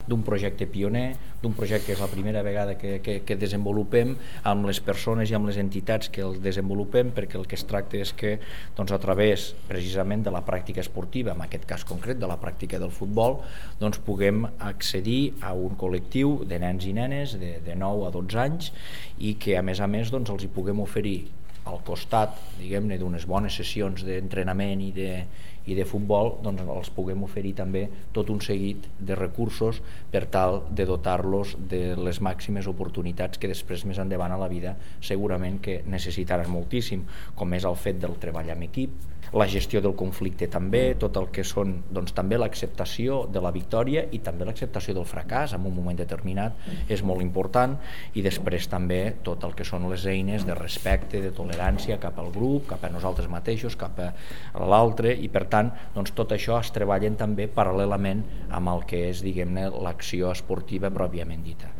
d'un projecte pioner, d'un projecte que és la primera vegada que desenvolupem amb les persones i amb les entitats que el desenvolupem, perquè el que es tracta és que doncs, a través precisament de la pràctica esportiva, en aquest cas concret de la pràctica del futbol, doncs, puguem accedir a un col·lectiu de nens i nenes de 9 a 12 anys i que a més doncs, els hi puguem oferir al costat, diguem-ne, d'unes bones sessions d'entrenament i de futbol, doncs els puguem oferir també tot un seguit de recursos per tal de dotar-los de les màximes oportunitats que després més endavant a la vida segurament que necessitaran moltíssim, com és el fet del treball en equip, la gestió del conflicte també, tot el que són doncs, també l'acceptació de la victòria i també l'acceptació del fracàs en un moment determinat és molt important, i després també tot el que són les eines de respecte, de tolerància cap al grup, cap a nosaltres mateixos, cap a l'altre, i per tant doncs, tot això es treballen també paral·lelament amb el que és, diguem-ne, l'acció esportiva pròpiament dita.